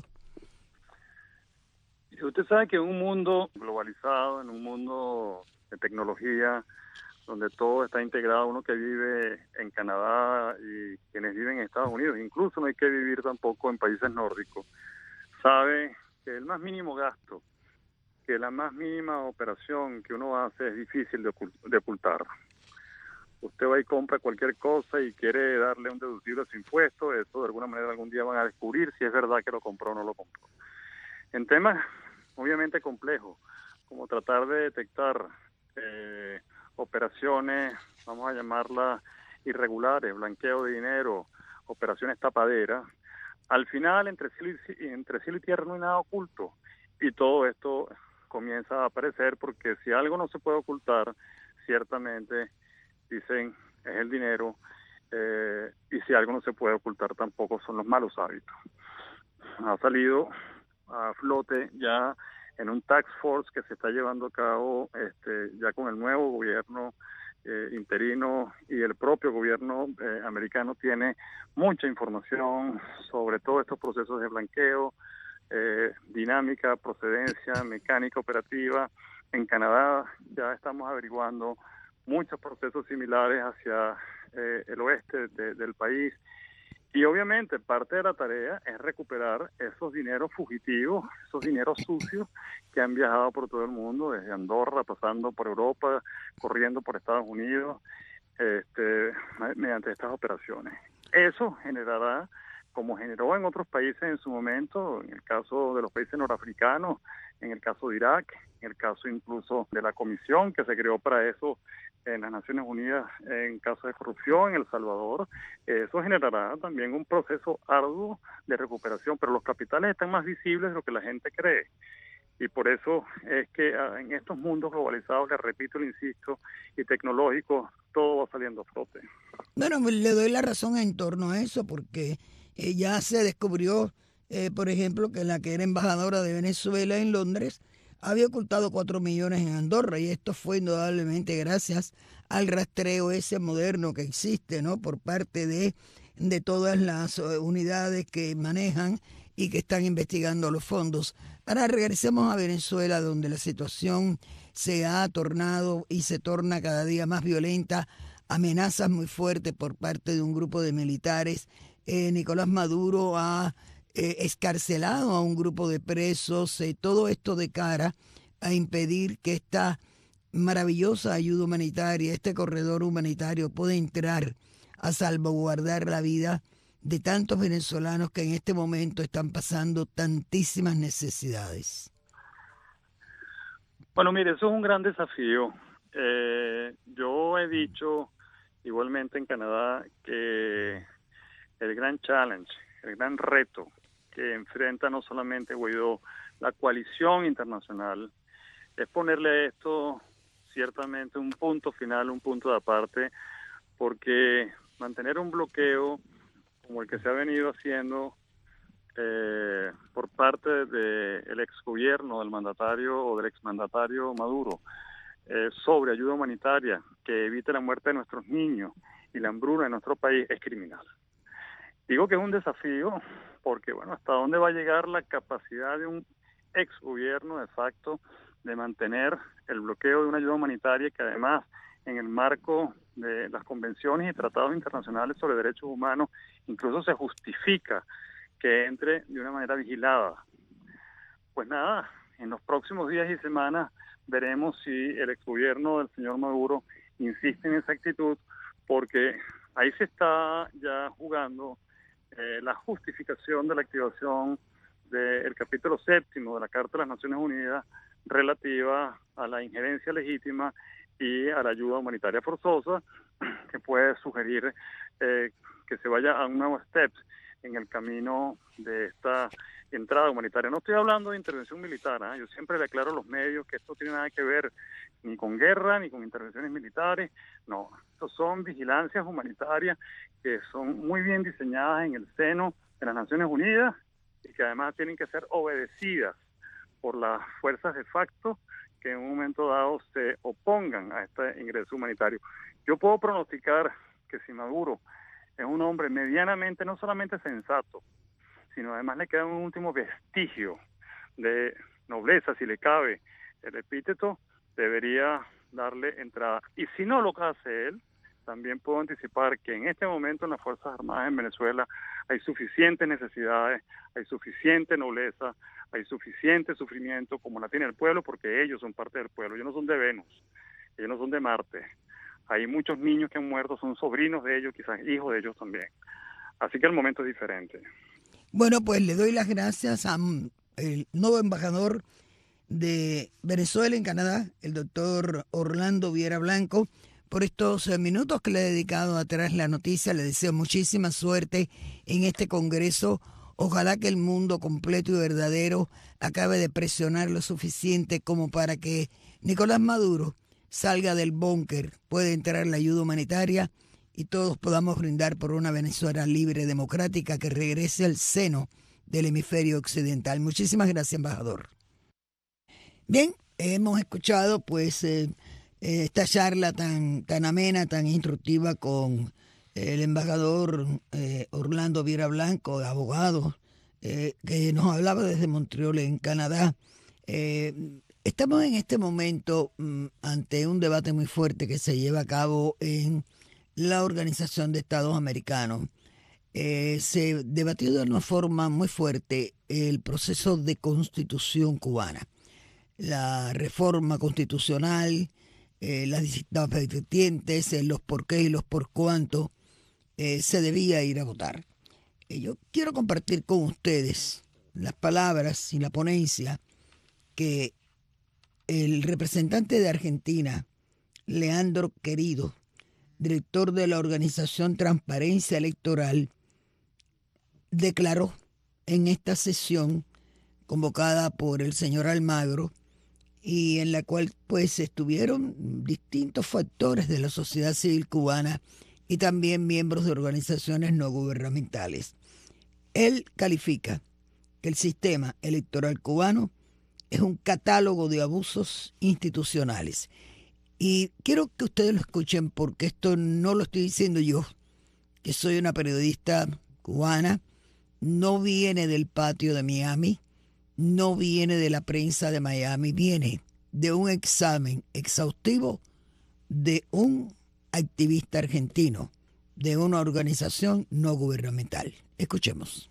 S8: Usted sabe que en un mundo globalizado, en un mundo de tecnología, donde todo está integrado, uno que vive en Canadá y quienes viven en Estados Unidos, incluso no hay que vivir tampoco en países nórdicos, sabe que el más mínimo gasto, que la más mínima operación que uno hace es difícil de, ocult- de ocultar. Usted va y compra cualquier cosa y quiere darle un deducible a su impuesto, eso de alguna manera algún día van a descubrir si es verdad que lo compró o no lo compró. En temas obviamente complejos, como tratar de detectar eh, operaciones, vamos a llamarlas irregulares, blanqueo de dinero, operaciones tapaderas, al final entre cielo y, entre cielo y tierra no hay nada oculto, y todo esto comienza a aparecer porque si algo no se puede ocultar, ciertamente dicen es el dinero, eh, y si algo no se puede ocultar tampoco son los malos hábitos. Ha salido a flote ya en un task force que se está llevando a cabo este, ya con el nuevo gobierno eh, interino, y el propio gobierno eh, americano tiene mucha información sobre todos estos procesos de blanqueo, eh, dinámica, procedencia, mecánica operativa. En Canadá ya estamos averiguando muchos procesos similares hacia eh, el oeste de, del país, Y obviamente parte de la tarea es recuperar esos dineros fugitivos, esos dineros sucios que han viajado por todo el mundo, desde Andorra, pasando por Europa, corriendo por Estados Unidos, este, mediante estas operaciones. Eso generará, como generó en otros países en su momento, en el caso de los países norafricanos, en el caso de Irak, en el caso incluso de la comisión que se creó para eso en las Naciones Unidas en caso de corrupción en El Salvador, eso generará también un proceso arduo de recuperación, pero los capitales están más visibles de lo que la gente cree. Y por eso es que en estos mundos globalizados, les repito, le insisto, y tecnológicos, todo va saliendo a flote.
S2: Bueno, le doy la razón en torno a eso, porque eh, ya se descubrió, eh, por ejemplo, que la que era embajadora de Venezuela en Londres había ocultado cuatro millones en Andorra, y esto fue indudablemente gracias al rastreo ese moderno que existe, ¿no?, por parte de, de todas las unidades que manejan y que están investigando los fondos. Ahora regresemos a Venezuela, donde la situación se ha tornado y se torna cada día más violenta, amenazas muy fuertes por parte de un grupo de militares. Eh, Nicolás Maduro ha eh, escarcelado a un grupo de presos, eh, todo esto de cara a impedir que esta maravillosa ayuda humanitaria, este corredor humanitario pueda entrar a salvaguardar la vida de tantos venezolanos que en este momento están pasando tantísimas necesidades.
S8: Bueno, mire, eso es un gran desafío. Eh, yo he dicho igualmente en Canadá que el gran challenge, el gran reto que enfrenta no solamente Guaidó, la coalición internacional, es ponerle a esto ciertamente un punto final, un punto de aparte, porque mantener un bloqueo como el que se ha venido haciendo eh, por parte del exgobierno del mandatario o del exmandatario Maduro eh, sobre ayuda humanitaria que evite la muerte de nuestros niños y la hambruna en nuestro país es criminal. Digo que es un desafío porque, bueno, ¿hasta dónde va a llegar la capacidad de un exgobierno de facto de mantener el bloqueo de una ayuda humanitaria que además en el marco de las convenciones y tratados internacionales sobre derechos humanos incluso se justifica que entre de una manera vigilada? Pues nada, en los próximos días y semanas veremos si el exgobierno del señor Maduro insiste en esa actitud, porque ahí se está ya jugando eh, la justificación de la activación del capítulo séptimo de la Carta de las Naciones Unidas relativa a la injerencia legítima y a la ayuda humanitaria forzosa, que puede sugerir eh, que se vaya a un nuevo step en el camino de esta entrada humanitaria. No estoy hablando de intervención militar, ¿eh? Yo siempre le aclaro a los medios que esto no tiene nada que ver ni con guerra, ni con intervenciones militares, no, estos son vigilancias humanitarias que son muy bien diseñadas en el seno de las Naciones Unidas y que además tienen que ser obedecidas por las fuerzas de facto que en un momento dado se opongan a este ingreso humanitario. Yo puedo pronosticar que si Maduro es un hombre medianamente, no solamente sensato, sino además le queda un último vestigio de nobleza, si le cabe el epíteto, debería darle entrada. Y si no lo hace él, también puedo anticipar que en este momento en las Fuerzas Armadas en Venezuela hay suficientes necesidades, hay suficiente nobleza, hay suficiente sufrimiento como la tiene el pueblo, porque ellos son parte del pueblo. Ellos no son de Venus, ellos no son de Marte. Hay muchos niños que han muerto, son sobrinos de ellos, quizás hijos de ellos también. Así que el momento es diferente.
S2: Bueno, pues le doy las gracias al nuevo embajador de Venezuela en Canadá, el doctor Orlando Viera Blanco, por estos minutos que le he dedicado a traer la noticia. Le deseo muchísima suerte en este congreso. Ojalá que el mundo completo y verdadero acabe de presionar lo suficiente como para que Nicolás Maduro salga del búnker, pueda entrar la ayuda humanitaria y todos podamos brindar por una Venezuela libre, democrática, que regrese al seno del hemisferio occidental. Muchísimas gracias, embajador. Bien, hemos escuchado pues eh, esta charla tan, tan amena, tan instructiva con el embajador eh, Orlando Viera Blanco, abogado, eh, que nos hablaba desde Montreal, en Canadá. Eh, estamos en este momento mm, ante un debate muy fuerte que se lleva a cabo en la Organización de Estados Americanos. eh, se debatió de una forma muy fuerte el proceso de constitución cubana, la reforma constitucional, eh, las distintas vertientes, eh, los por qué y los por cuánto eh, se debía ir a votar. Eh, yo quiero compartir con ustedes las palabras y la ponencia que el representante de Argentina, Leandro Querido, director de la organización Transparencia Electoral, declaró en esta sesión convocada por el señor Almagro y en la cual pues estuvieron distintos factores de la sociedad civil cubana y también miembros de organizaciones no gubernamentales. Él califica que el sistema electoral cubano es un catálogo de abusos institucionales. Y quiero que ustedes lo escuchen porque esto no lo estoy diciendo yo, que soy una periodista cubana, no viene del patio de Miami, no viene de la prensa de Miami, viene de un examen exhaustivo de un activista argentino, de una organización no gubernamental. Escuchemos.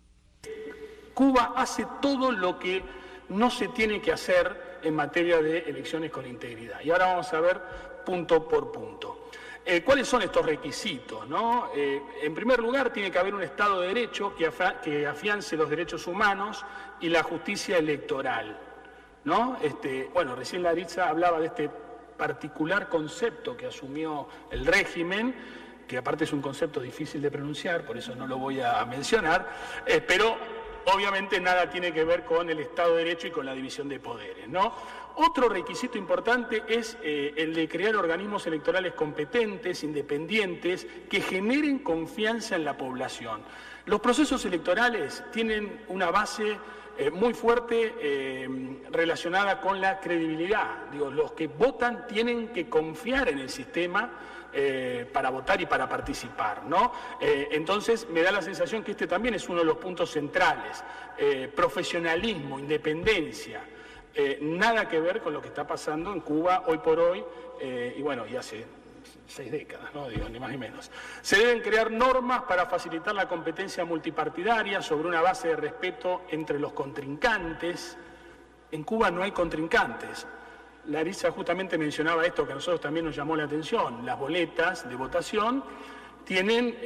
S9: Cuba hace todo lo que no se tiene que hacer en materia de elecciones con integridad. Y ahora vamos a ver punto por punto. Eh, ¿Cuáles son estos requisitos, no? Eh, en primer lugar, tiene que haber un Estado de Derecho que, afa- que afiance los derechos humanos y la justicia electoral, ¿no? Este, bueno, recién Laritza hablaba de este particular concepto que asumió el régimen, que aparte es un concepto difícil de pronunciar, por eso no lo voy a mencionar, eh, pero obviamente nada tiene que ver con el Estado de Derecho y con la división de poderes, ¿no? Otro requisito importante es eh, el de crear organismos electorales competentes, independientes, que generen confianza en la población. Los procesos electorales tienen una base eh, muy fuerte eh, relacionada con la credibilidad. Digo, los que votan tienen que confiar en el sistema Eh, para votar y para participar, ¿no? Eh, entonces me da la sensación que este también es uno de los puntos centrales. Eh, profesionalismo, independencia, eh, nada que ver con lo que está pasando en Cuba hoy por hoy, eh, y bueno, y hace seis décadas, ¿no? Digo, ni más ni menos. Se deben crear normas para facilitar la competencia multipartidaria sobre una base de respeto entre los contrincantes. En Cuba no hay contrincantes. Larissa justamente mencionaba esto que a nosotros también nos llamó la atención. Las boletas de votación tienen,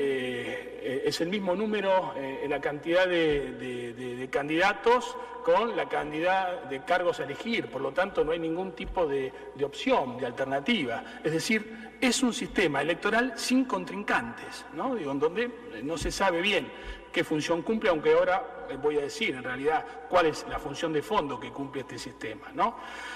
S9: eh, es el mismo número, eh, la cantidad de, de, de, de candidatos con la cantidad de cargos a elegir. Por lo tanto, no hay ningún tipo de, de opción, de alternativa. Es decir, es un sistema electoral sin contrincantes, ¿no? Digo, en donde no se sabe bien qué función cumple, aunque ahora voy a decir en realidad cuál es la función de fondo que cumple este sistema, ¿no?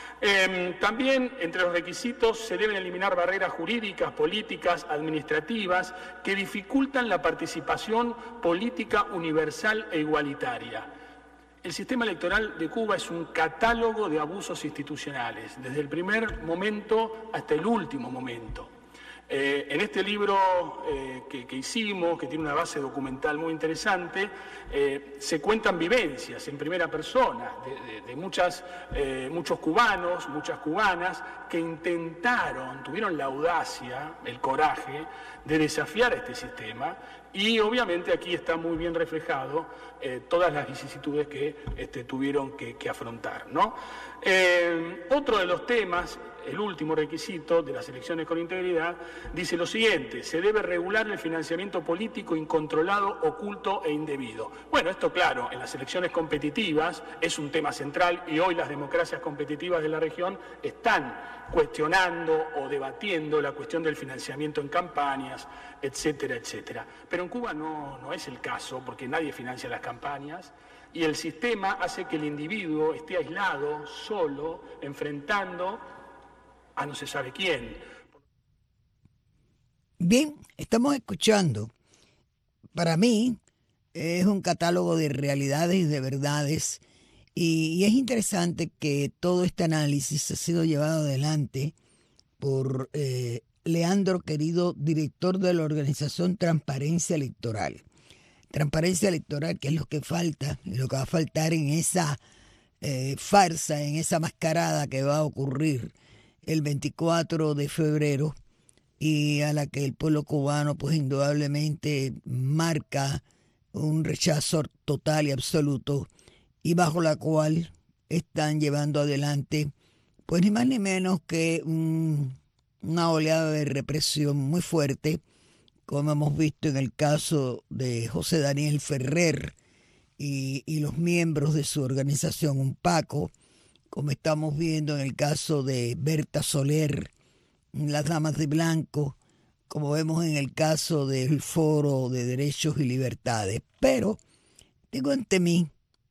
S9: Eh, también entre los requisitos se deben eliminar barreras jurídicas, políticas, administrativas que dificultan la participación política universal e igualitaria. El sistema electoral de Cuba es un catálogo de abusos institucionales, desde el primer momento hasta el último momento. Eh, en este libro eh, que, que hicimos, que tiene una base documental muy interesante, eh, se cuentan vivencias en primera persona de, de, de muchas, eh, muchos cubanos, muchas cubanas, que intentaron, tuvieron la audacia, el coraje de desafiar a este sistema, y obviamente aquí está muy bien reflejado eh, todas las vicisitudes que este, tuvieron que, que afrontar, ¿no? Eh, otro de los temas, el último requisito de las elecciones con integridad, dice lo siguiente: se debe regular el financiamiento político incontrolado, oculto e indebido. Bueno, esto claro, en las elecciones competitivas es un tema central y hoy las democracias competitivas de la región están cuestionando o debatiendo la cuestión del financiamiento en campañas, etcétera, etcétera. Pero en Cuba no, no es el caso, porque nadie financia las campañas, y el sistema hace que el individuo esté aislado, solo, enfrentando a no se sabe quién.
S2: Bien, estamos escuchando. Para mí es un catálogo de realidades y de verdades, y, y es interesante que todo este análisis ha sido llevado adelante por eh, Leandro Querido, director de la organización Transparencia Electoral. Transparencia electoral, que es lo que falta, lo que va a faltar en esa eh, farsa, en esa mascarada que va a ocurrir el veinticuatro de febrero y a la que el pueblo cubano pues indudablemente marca un rechazo total y absoluto, y bajo la cual están llevando adelante, pues ni más ni menos que un, una oleada de represión muy fuerte, como hemos visto en el caso de José Daniel Ferrer y, y los miembros de su organización UNPACO, como estamos viendo en el caso de Berta Soler, las Damas de Blanco, como vemos en el caso del Foro de Derechos y Libertades. Pero tengo ante mí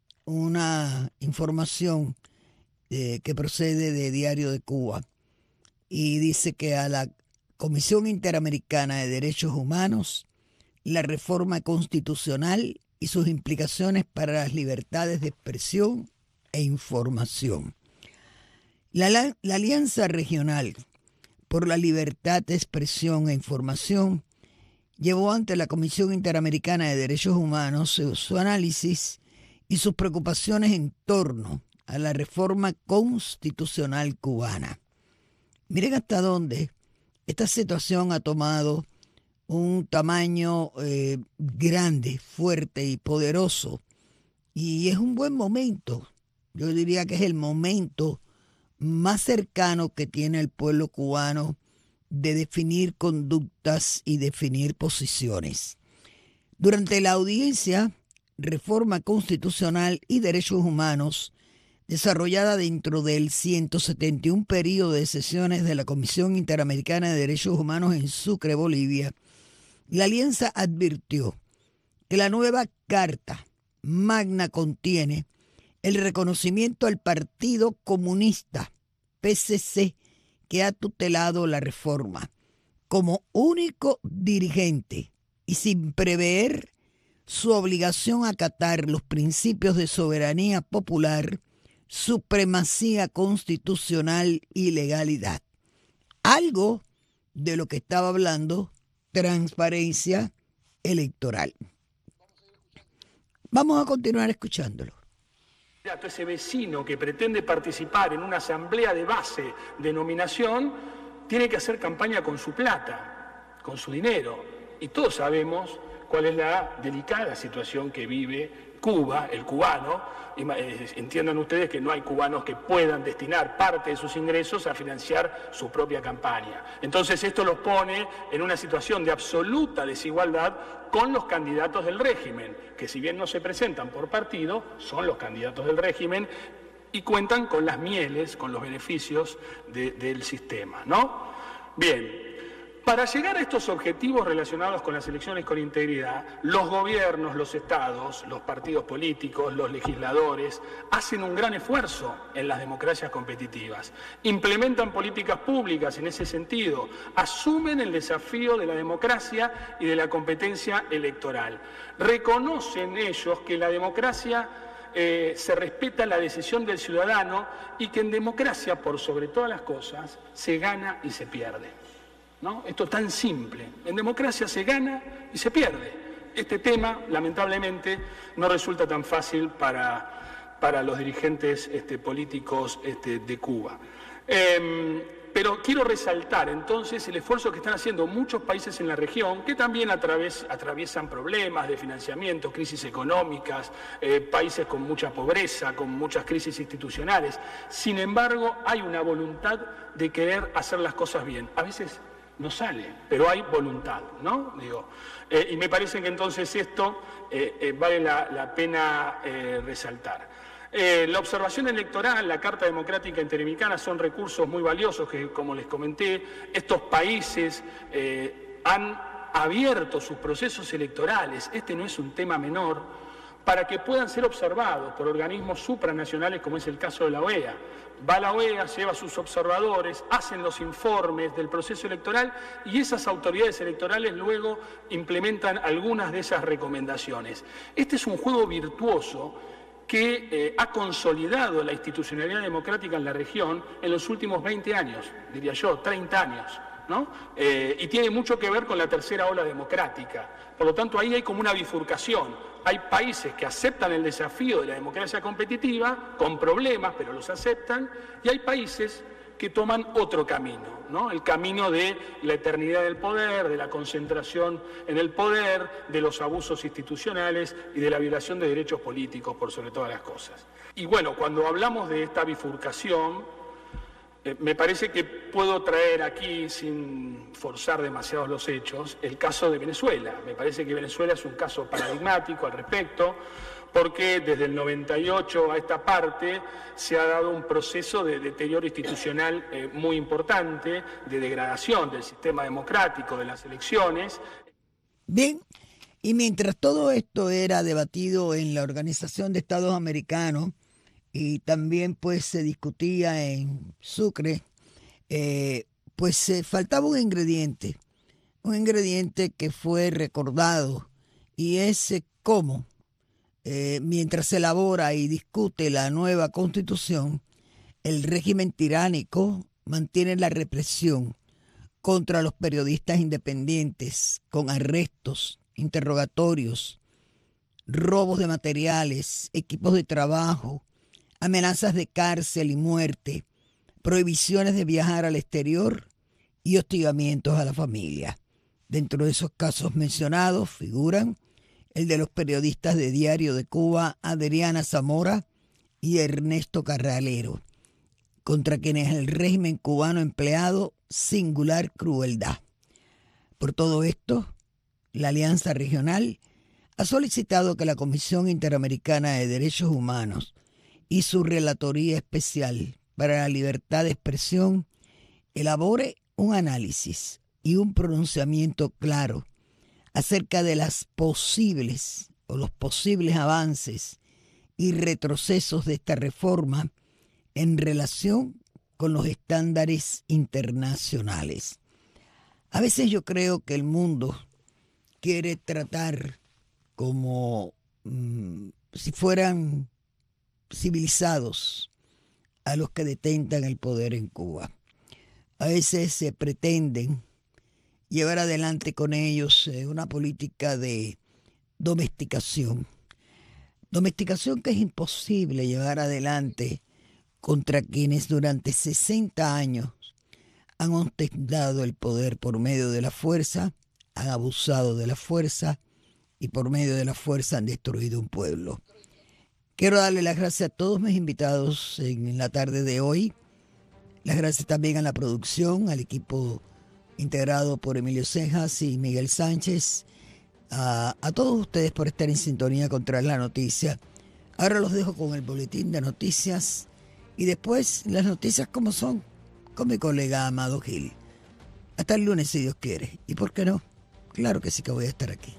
S2: una información eh, que procede de Diario de Cuba y dice que a la Comisión Interamericana de Derechos Humanos, la reforma constitucional y sus implicaciones para las libertades de expresión e información. La, la, la Alianza Regional por la Libertad de Expresión e Información llevó ante la Comisión Interamericana de Derechos Humanos su, su análisis y sus preocupaciones en torno a la reforma constitucional cubana. Miren hasta dónde esta situación ha tomado un tamaño eh, grande, fuerte y poderoso. Y es un buen momento. Yo diría que es el momento más cercano que tiene el pueblo cubano de definir conductas y definir posiciones. Durante la audiencia Reforma Constitucional y Derechos Humanos, desarrollada dentro del ciento setenta y uno periodo de sesiones de la Comisión Interamericana de Derechos Humanos en Sucre, Bolivia, la Alianza advirtió que la nueva Carta Magna contiene el reconocimiento al Partido Comunista, P C C, que ha tutelado la reforma, como único dirigente y sin prever su obligación a acatar los principios de soberanía popular, supremacía constitucional y legalidad. Algo de lo que estaba hablando transparencia electoral. Vamos a continuar escuchándolo.
S9: Ese vecino que pretende participar en una asamblea de base de nominación tiene que hacer campaña con su plata, con su dinero. Y todos sabemos cuál es la delicada situación que vive Cuba, el cubano. Entiendan ustedes que no hay cubanos que puedan destinar parte de sus ingresos a financiar su propia campaña. Entonces esto los pone en una situación de absoluta desigualdad con los candidatos del régimen, que si bien no se presentan por partido, son los candidatos del régimen y cuentan con las mieles, con los beneficios de, del sistema, ¿no? Bien. Para llegar a estos objetivos relacionados con las elecciones con integridad, los gobiernos, los estados, los partidos políticos, los legisladores, hacen un gran esfuerzo en las democracias competitivas. Implementan políticas públicas en ese sentido, asumen el desafío de la democracia y de la competencia electoral. Reconocen ellos que la democracia eh, se respeta la decisión del ciudadano y que en democracia, por sobre todas las cosas, se gana y se pierde. ¿No? Esto es tan simple. En democracia se gana y se pierde. Este tema, lamentablemente, no resulta tan fácil para, para los dirigentes este, políticos este, de Cuba. Eh, pero quiero resaltar entonces el esfuerzo que están haciendo muchos países en la región, que también atraves, atraviesan problemas de financiamiento, crisis económicas, eh, países con mucha pobreza, con muchas crisis institucionales. Sin embargo, hay una voluntad de querer hacer las cosas bien. A veces no sale, pero hay voluntad, ¿no? Digo, eh, y me parece que entonces esto eh, eh, vale la, la pena eh, resaltar. Eh, la observación electoral, la Carta Democrática Interamericana son recursos muy valiosos que, como les comenté, estos países eh, han abierto sus procesos electorales, este no es un tema menor, para que puedan ser observados por organismos supranacionales como es el caso de la O E A. Va la O E A, lleva a sus observadores, hacen los informes del proceso electoral y esas autoridades electorales luego implementan algunas de esas recomendaciones. Este es un juego virtuoso que eh, ha consolidado la institucionalidad democrática en la región en los últimos veinte años, diría yo, treinta años, ¿no? Eh, y tiene mucho que ver con la tercera ola democrática. Por lo tanto, ahí hay como una bifurcación. Hay países que aceptan el desafío de la democracia competitiva, con problemas, pero los aceptan, y hay países que toman otro camino, ¿no? El camino de la eternidad del poder, de la concentración en el poder, de los abusos institucionales y de la violación de derechos políticos, por sobre todas las cosas. Y bueno, cuando hablamos de esta bifurcación, eh, me parece que puedo traer aquí, sin forzar demasiado los hechos, el caso de Venezuela. Me parece que Venezuela es un caso paradigmático al respecto, porque desde el noventa y ocho a esta parte se ha dado un proceso de deterioro institucional eh, muy importante, de degradación del sistema democrático, de las elecciones.
S2: Bien, y mientras todo esto era debatido en la Organización de Estados Americanos y también pues se discutía en Sucre, eh, pues eh, faltaba un ingrediente, un ingrediente que fue recordado, y es eh, cómo Eh, mientras se elabora y discute la nueva constitución, el régimen tiránico mantiene la represión contra los periodistas independientes, con arrestos, interrogatorios, robos de materiales, equipos de trabajo, amenazas de cárcel y muerte, prohibiciones de viajar al exterior y hostigamientos a la familia. Dentro de esos casos mencionados figuran el de los periodistas de Diario de Cuba, Adriana Zamora y Ernesto Carralero, contra quienes el régimen cubano ha empleado singular crueldad. Por todo esto, la Alianza Regional ha solicitado que la Comisión Interamericana de Derechos Humanos y su Relatoría Especial para la Libertad de Expresión elabore un análisis y un pronunciamiento claro acerca de las posibles o los posibles avances y retrocesos de esta reforma en relación con los estándares internacionales. A veces yo creo que el mundo quiere tratar como mmm, si fueran civilizados a los que detentan el poder en Cuba. A veces se pretenden llevar adelante con ellos eh, una política de domesticación. Domesticación que es imposible llevar adelante contra quienes durante sesenta años han ostentado el poder por medio de la fuerza, han abusado de la fuerza y por medio de la fuerza han destruido un pueblo. Quiero darle las gracias a todos mis invitados en la tarde de hoy. Las gracias también a la producción, al equipo integrado por Emilio Cejas y Miguel Sánchez, a, a todos ustedes por estar en sintonía con Tras la Noticia. Ahora los dejo con el boletín de noticias y después las noticias como son, con mi colega Amado Gil. Hasta el lunes, si Dios quiere. ¿Y por qué no? Claro que sí que voy a estar aquí.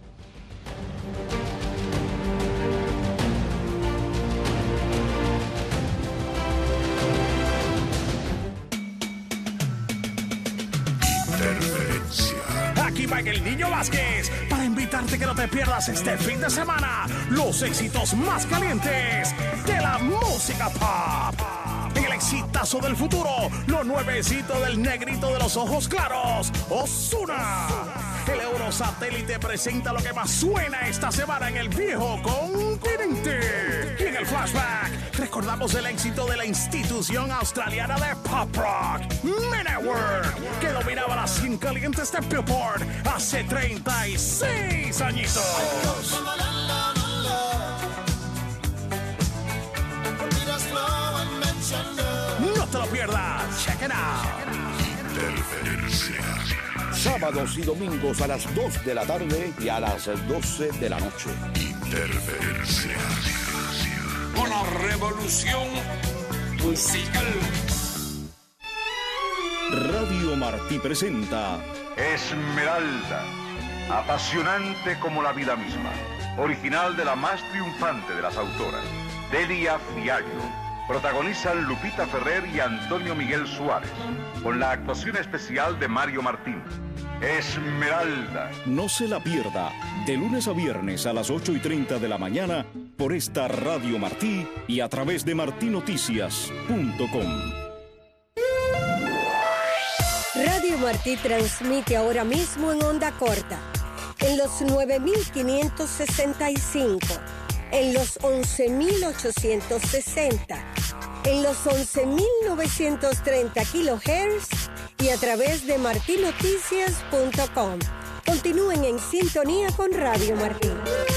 S10: Aquí va el Niño Vázquez para invitarte que no te pierdas este fin de semana los éxitos más calientes de la música pop. En el exitazo del futuro, lo nuevecito del negrito de los ojos claros, Ozuna. El Eurosatélite presenta lo que más suena esta semana en el viejo continente. Y en el flashback, recordamos el éxito de la institución australiana de pop rock, Men at Work, que dominaba las cien calientes de Billboard hace treinta y seis añitos. No te lo pierdas. Check it out.
S6: Interferencia. Sábados y domingos a las dos de la tarde y a las doce de la noche. Interferencia.
S11: Una revolución musical.
S6: Radio Martí presenta
S12: Esmeralda, apasionante como la vida misma, original de la más triunfante de las autoras, Delia Fiallo. Protagonizan Lupita Ferrer y Antonio Miguel Suárez, con la actuación especial de Mario Martín. Esmeralda.
S6: No se la pierda, de lunes a viernes a las ocho y treinta de la mañana por esta Radio Martí y a través de martí noticias punto com.
S13: Radio Martí transmite ahora mismo en onda corta, en los nueve mil quinientos sesenta y cinco, en los once mil ochocientos sesenta en los once mil novecientos treinta kilohertz y a través de martinoticias punto com. Continúen en sintonía con Radio Martín.